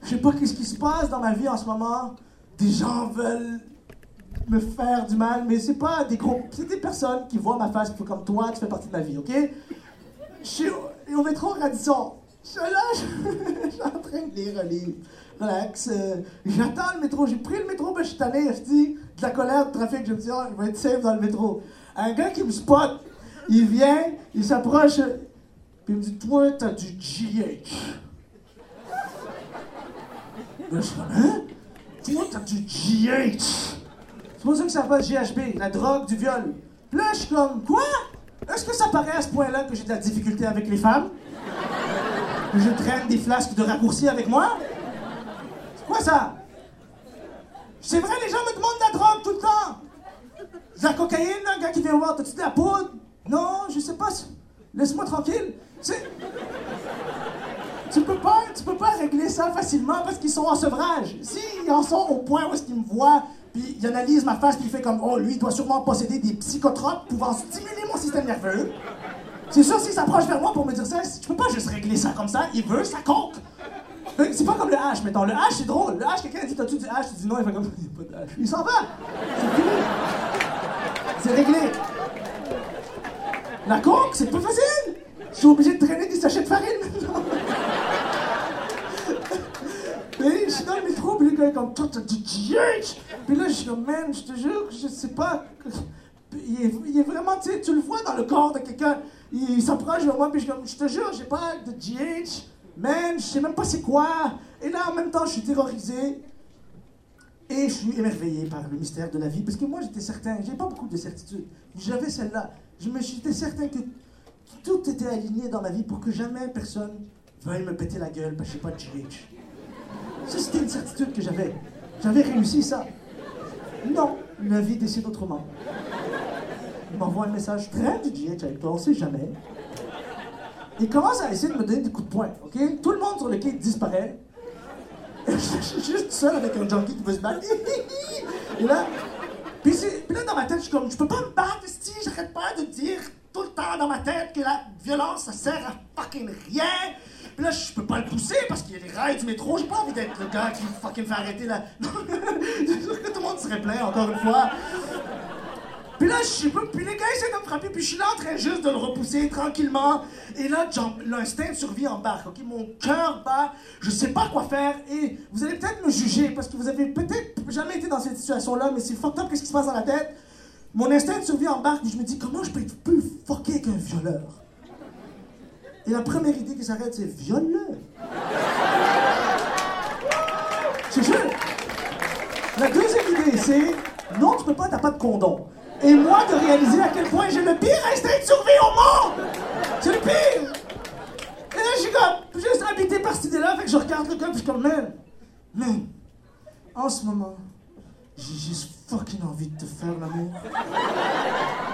Je sais pas qu'est-ce qui se passe dans ma vie en ce moment. Des gens veulent me faire du mal, mais c'est pas des gros... C'est des personnes qui voient ma face, comme toi, tu fais partie de ma vie, OK? Je suis au métro Radisson. Je suis là, je suis en train de lire un livre. Relax. J'attends le métro. J'ai pris le métro, ben je suis tanné, je dis, de la colère, de trafic. Je me dis, oh, je vais être safe dans le métro. Un gars qui me spot, il vient, il s'approche, puis il me dit, toi, t'as du GH. Là, je suis comme, hein? Toi, t'as du GH. C'est pour ça que ça s'appelle GHB, la drogue du viol. Puis là, je suis comme, quoi? Est-ce que ça paraît à ce point-là que j'ai de la difficulté avec les femmes? Que je traîne des flasques de raccourci avec moi? C'est quoi ça? C'est vrai, les gens me demandent de la drogue tout le temps. De la cocaïne, un gars qui vient voir, t'as-tu de la poudre? Non, je sais pas. Laisse-moi tranquille. Tu peux pas régler ça facilement parce qu'ils sont en sevrage. S'ils en sont au point où est-ce qu'ils me voient, puis ils analysent ma face, puis il fait comme, oh, lui, il doit sûrement posséder des psychotropes pouvant stimuler mon système nerveux. C'est sûr, s'il s'approche vers moi pour me dire ça, tu peux pas juste régler ça comme ça, il veut, ça compte. C'est pas comme le H, mettons. Le H, c'est drôle. Le H, quelqu'un dit, t'as-tu du H? Tu dis non, il fait comme, il n'y a pas de H. Il s'en va. C'est fini. C'est réglé. La coke, c'est plus facile. Je suis obligé de traîner des sachets de farine maintenant. Et je suis dans le métro, puis les gars, comme, toi, t'as du GH. Puis là, je suis comme, man, je te jure, je sais pas. Il est vraiment, tu sais, tu le vois dans le corps de quelqu'un. Il s'approche de moi, puis je te jure, j'ai pas de GH. Man, je sais même pas c'est quoi. Et là, en même temps, je suis terrorisé. Et je suis émerveillé par le mystère de la vie. Parce que moi, j'étais certain, j'ai pas beaucoup de certitudes. J'avais celle-là. J'étais certain que tout était aligné dans ma vie pour que jamais personne veuille me péter la gueule parce que j'ai pas de GH. Ça, c'était une certitude que j'avais. J'avais réussi ça. Non, la vie décide autrement. Il m'envoie un message, traîne du GH avec toi, on sait jamais. Il commence à essayer de me donner des coups de poing, OK? Tout le monde sur le quai disparaît. Je suis juste seul avec un junkie qui veut se battre. Et là, puis là, dans ma tête, je suis comme, je peux pas me battre, si j'arrête pas de dire tout le temps dans ma tête que la violence, ça sert à fucking rien. Puis là, je peux pas le pousser parce qu'il y a les rails du métro. J'ai pas envie d'être le gars qui fucking fait arrêter la... Je suis sûr que tout le monde serait plein, encore une fois. Puis là, je sais pas, puis les gars essaient de me frapper, puis je suis là en train juste de le repousser tranquillement. Et là, l'instinct de survie embarque, OK? Mon cœur bat, je sais pas quoi faire, et vous allez peut-être me juger, parce que vous avez peut-être jamais été dans cette situation-là, mais c'est fucked up, qu'est-ce qui se passe dans la tête? Mon instinct de survie embarque, et je me dis, comment je peux être plus fucké qu'un violeur? Et la première idée qui s'arrête, c'est viole-le. Je te jure. La deuxième idée, c'est, non, tu peux pas, t'as pas de condom. Et moi, de réaliser à quel point j'ai le pire instinct de survie au monde! C'est le pire! Et là, je suis comme, juste habité par cette idée-là, fait que je regarde le gars, puis je suis comme, man, en ce moment, j'ai juste fucking envie de te faire l'amour.